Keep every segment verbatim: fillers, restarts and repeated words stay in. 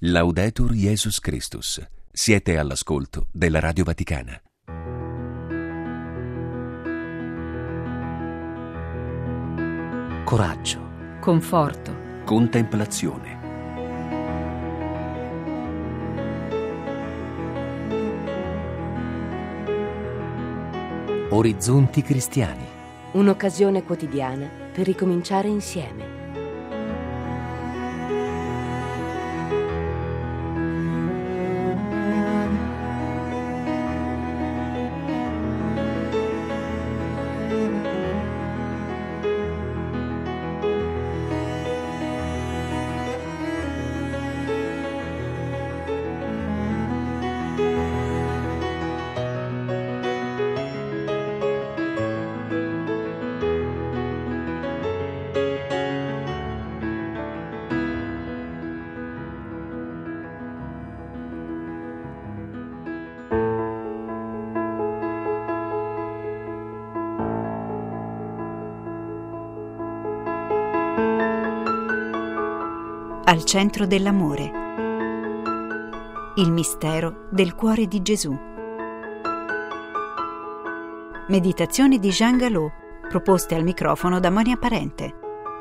Laudetur Jesus Christus. Siete all'ascolto della Radio Vaticana. Coraggio, conforto, Contemplazione. orizzonti cristiani. Un'occasione quotidiana per ricominciare insieme. Al centro dell'amore. Il mistero del cuore di Gesù. Meditazioni di Jean Galot, proposte al microfono da Monia Parente.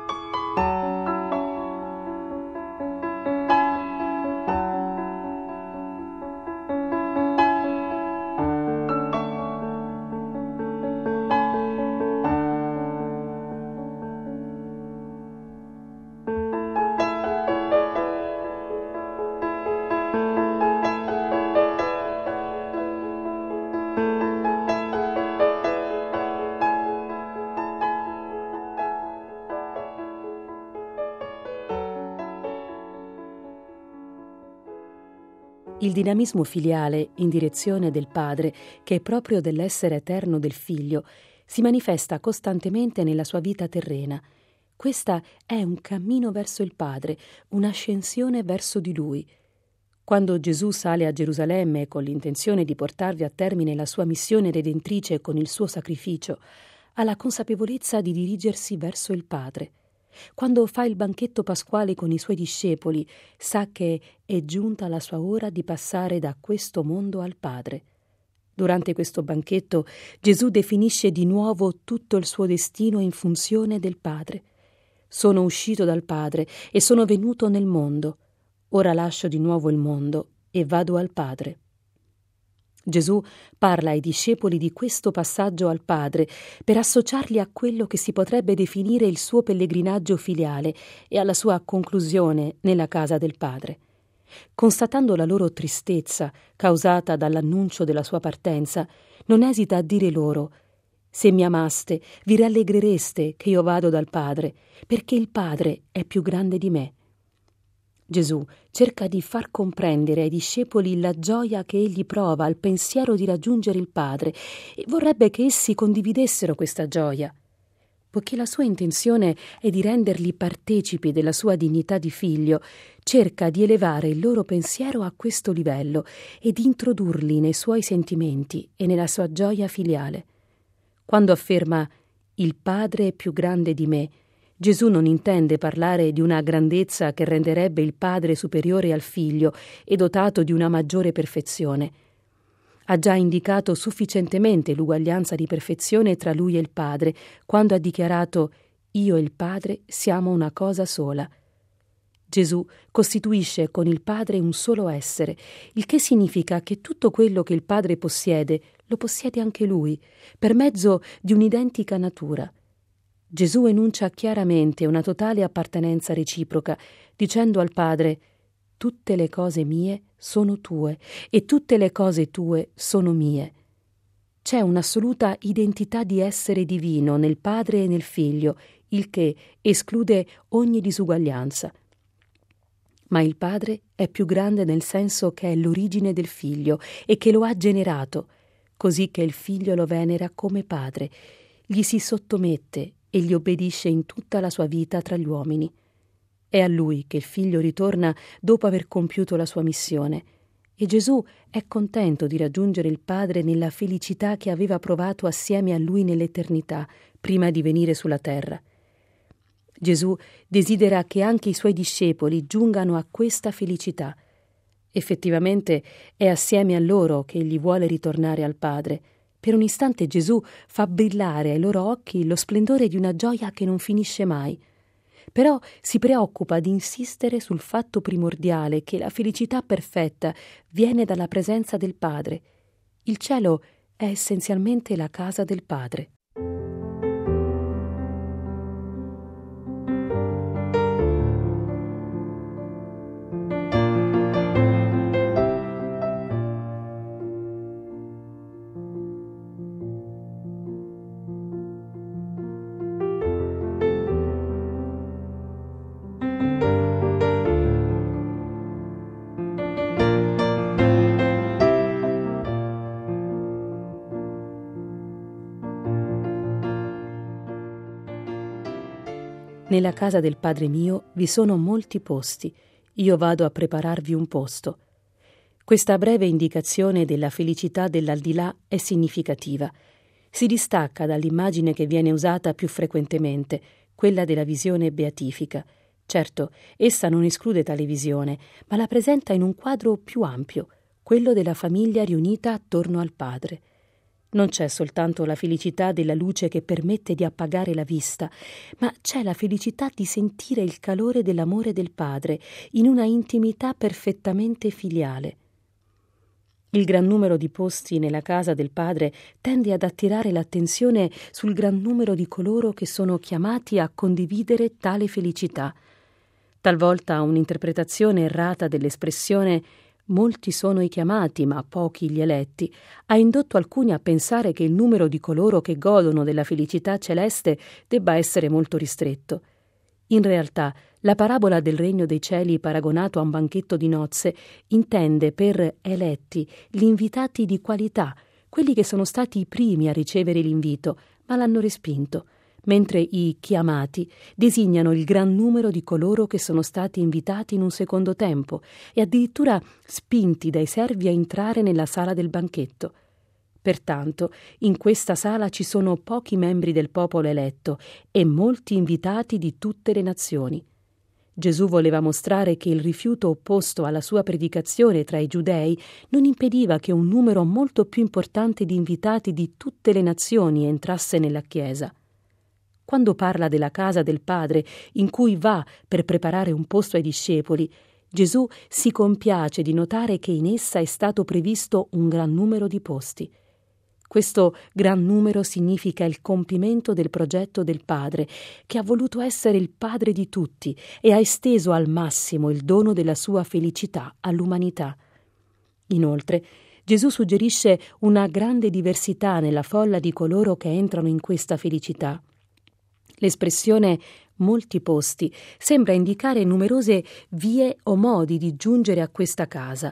Il dinamismo filiale in direzione del Padre, che è proprio dell'essere eterno del Figlio, si manifesta costantemente nella sua vita terrena. Questa è un cammino verso il Padre, un'ascensione verso di Lui. Quando Gesù sale a Gerusalemme con l'intenzione di portarvi a termine la sua missione redentrice con il suo sacrificio, ha la consapevolezza di dirigersi verso il Padre. Quando fa il banchetto pasquale con i suoi discepoli, sa che è giunta la sua ora di passare da questo mondo al Padre. Durante questo banchetto Gesù definisce di nuovo tutto il suo destino in funzione del Padre. Sono uscito dal Padre e sono venuto nel mondo. Ora lascio di nuovo il mondo e vado al Padre. Gesù parla ai discepoli di questo passaggio al Padre per associarli a quello che si potrebbe definire il suo pellegrinaggio filiale e alla sua conclusione nella casa del Padre. Constatando la loro tristezza causata dall'annuncio della sua partenza, non esita a dire loro: «Se mi amaste, vi rallegrereste che io vado dal Padre, perché il Padre è più grande di me». Gesù cerca di far comprendere ai discepoli la gioia che egli prova al pensiero di raggiungere il Padre e vorrebbe che essi condividessero questa gioia. Poiché la sua intenzione è di renderli partecipi della sua dignità di figlio, cerca di elevare il loro pensiero a questo livello e di introdurli nei suoi sentimenti e nella sua gioia filiale. Quando afferma «Il Padre è più grande di me», Gesù non intende parlare di una grandezza che renderebbe il Padre superiore al Figlio e dotato di una maggiore perfezione. Ha già indicato sufficientemente l'uguaglianza di perfezione tra Lui e il Padre, quando ha dichiarato «Io e il Padre siamo una cosa sola». Gesù costituisce con il Padre un solo essere, il che significa che tutto quello che il Padre possiede lo possiede anche Lui, per mezzo di un'identica natura. Gesù enuncia chiaramente una totale appartenenza reciproca, dicendo al Padre: «Tutte le cose mie sono tue e tutte le cose tue sono mie». C'è un'assoluta identità di essere divino nel Padre e nel Figlio, il che esclude ogni disuguaglianza. Ma il Padre è più grande nel senso che è l'origine del Figlio e che lo ha generato, così che il Figlio lo venera come Padre, gli si sottomette e gli obbedisce in tutta la sua vita tra gli uomini. È a Lui che il Figlio ritorna dopo aver compiuto la sua missione, e Gesù è contento di raggiungere il Padre nella felicità che aveva provato assieme a Lui nell'eternità, prima di venire sulla terra. Gesù desidera che anche i Suoi discepoli giungano a questa felicità, Effettivamente è assieme a loro che egli vuole ritornare al Padre. Per un istante Gesù fa brillare ai loro occhi lo splendore di una gioia che non finisce mai. Però si preoccupa di insistere sul fatto primordiale che la felicità perfetta viene dalla presenza del Padre. Il cielo è essenzialmente la casa del Padre. Nella casa del Padre mio vi sono molti posti, io vado a prepararvi un posto. Questa breve indicazione della felicità dell'aldilà è significativa. Si distacca dall'immagine che viene usata più frequentemente, quella della visione beatifica. Certo, essa non esclude tale visione, ma la presenta in un quadro più ampio, quello della famiglia riunita attorno al Padre. Non c'è soltanto la felicità della luce che permette di appagare la vista, ma c'è la felicità di sentire il calore dell'amore del Padre in una intimità perfettamente filiale. Il gran numero di posti nella casa del Padre tende ad attirare l'attenzione sul gran numero di coloro che sono chiamati a condividere tale felicità. Talvolta un'interpretazione errata dell'espressione «molti sono i chiamati, ma pochi gli eletti» ha indotto alcuni a pensare che il numero di coloro che godono della felicità celeste debba essere molto ristretto. In realtà, la parabola del regno dei cieli paragonato a un banchetto di nozze intende per eletti gli invitati di qualità, quelli che sono stati i primi a ricevere l'invito, ma l'hanno respinto, mentre i chiamati designano il gran numero di coloro che sono stati invitati in un secondo tempo e addirittura spinti dai servi a entrare nella sala del banchetto. Pertanto, in questa sala ci sono pochi membri del popolo eletto e molti invitati di tutte le nazioni. Gesù voleva mostrare che il rifiuto opposto alla sua predicazione tra i giudei non impediva che un numero molto più importante di invitati di tutte le nazioni entrasse nella Chiesa. Quando parla della casa del Padre, in cui va per preparare un posto ai discepoli, Gesù si compiace di notare che in essa è stato previsto un gran numero di posti. Questo gran numero significa il compimento del progetto del Padre, che ha voluto essere il Padre di tutti e ha esteso al massimo il dono della sua felicità all'umanità. Inoltre, Gesù suggerisce una grande diversità nella folla di coloro che entrano in questa felicità. L'espressione «molti posti» sembra indicare numerose vie o modi di giungere a questa casa.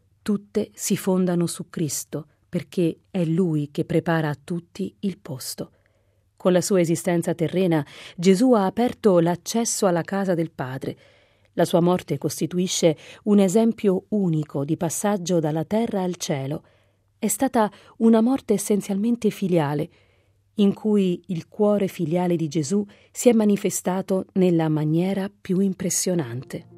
Tutte si fondano su Cristo, perché è Lui che prepara a tutti il posto. Con la sua esistenza terrena, Gesù ha aperto l'accesso alla casa del Padre. La sua morte costituisce un esempio unico di passaggio dalla terra al cielo. È stata una morte essenzialmente filiale, in cui il cuore filiale di Gesù si è manifestato nella maniera più impressionante.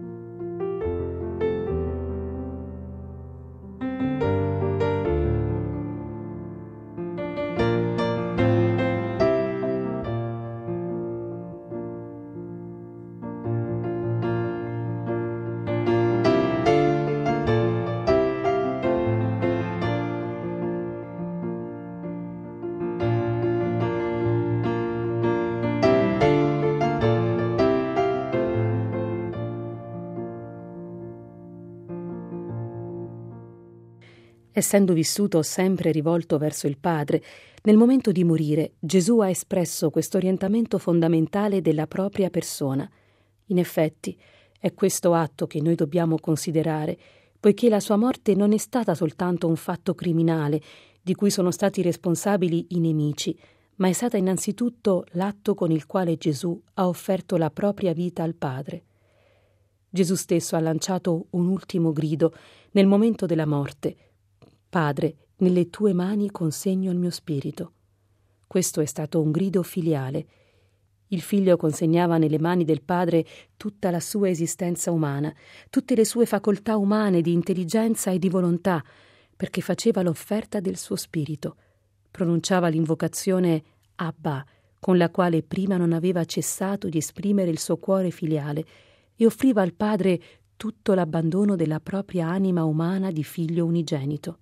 Essendo vissuto sempre rivolto verso il Padre, nel momento di morire Gesù ha espresso questo orientamento fondamentale della propria persona. In effetti, è questo atto che noi dobbiamo considerare, poiché la sua morte non è stata soltanto un fatto criminale di cui sono stati responsabili i nemici, ma è stata innanzitutto l'atto con il quale Gesù ha offerto la propria vita al Padre. Gesù stesso ha lanciato un ultimo grido nel momento della morte: «Padre, nelle tue mani consegno il mio spirito». Questo è stato un grido filiale. Il figlio consegnava nelle mani del padre tutta la sua esistenza umana, tutte le sue facoltà umane di intelligenza e di volontà, perché faceva l'offerta del suo spirito. Pronunciava l'invocazione Abba, con la quale prima non aveva cessato di esprimere il suo cuore filiale, e offriva al padre tutto l'abbandono della propria anima umana di figlio unigenito.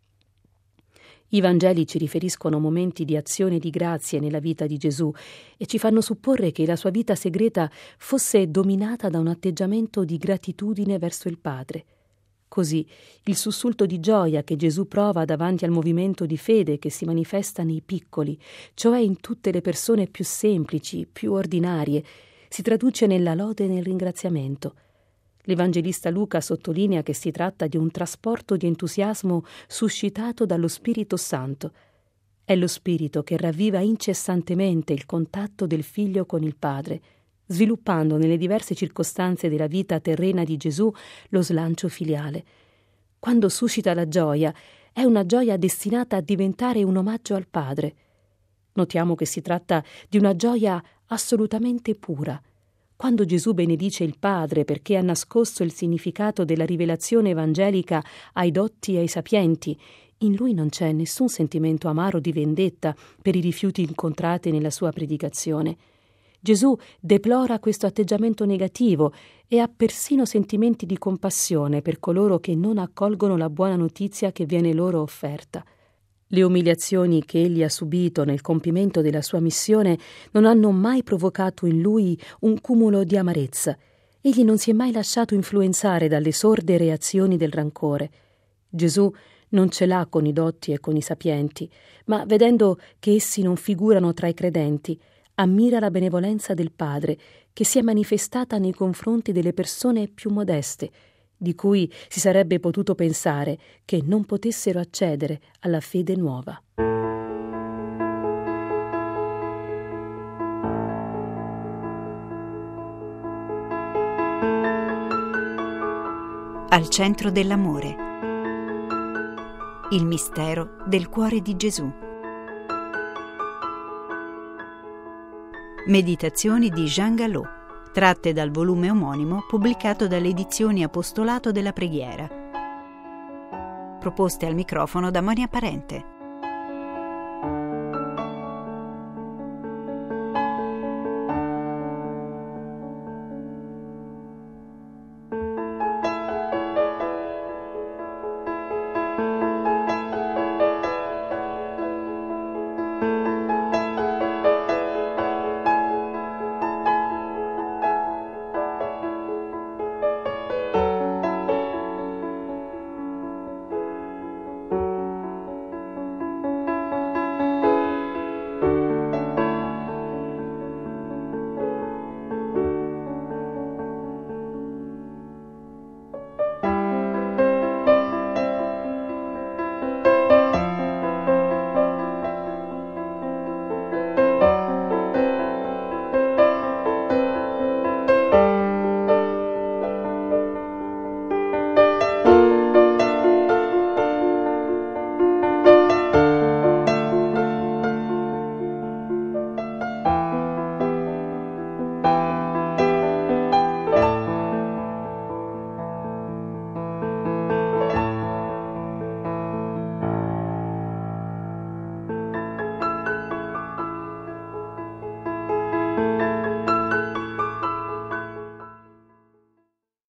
I Vangeli ci riferiscono momenti di azione e di grazie nella vita di Gesù e ci fanno supporre che la sua vita segreta fosse dominata da un atteggiamento di gratitudine verso il Padre. Così il sussulto di gioia che Gesù prova davanti al movimento di fede che si manifesta nei piccoli, cioè in tutte le persone più semplici, più ordinarie, si traduce nella lode e nel ringraziamento. L'Evangelista Luca sottolinea che si tratta di un trasporto di entusiasmo suscitato dallo Spirito Santo. È lo Spirito che ravviva incessantemente il contatto del Figlio con il Padre, sviluppando nelle diverse circostanze della vita terrena di Gesù lo slancio filiale. Quando suscita la gioia, è una gioia destinata a diventare un omaggio al Padre. Notiamo che si tratta di una gioia assolutamente pura. Quando Gesù benedice il Padre perché ha nascosto il significato della rivelazione evangelica ai dotti e ai sapienti, in lui non c'è nessun sentimento amaro di vendetta per i rifiuti incontrati nella sua predicazione. Gesù deplora questo atteggiamento negativo e ha persino sentimenti di compassione per coloro che non accolgono la buona notizia che viene loro offerta. Le umiliazioni che egli ha subito nel compimento della sua missione non hanno mai provocato in lui un cumulo di amarezza. Egli non si è mai lasciato influenzare dalle sorde reazioni del rancore. Gesù non ce l'ha con i dotti e con i sapienti, ma vedendo che essi non figurano tra i credenti, ammira la benevolenza del Padre che si è manifestata nei confronti delle persone più modeste, di cui si sarebbe potuto pensare che non potessero accedere alla fede nuova. Al centro dell'amore. Il mistero del cuore di Gesù. Meditazioni di Jean Galot, tratte dal volume omonimo pubblicato dalle edizioni Apostolato della Preghiera. Proposte al microfono da Monia Parente.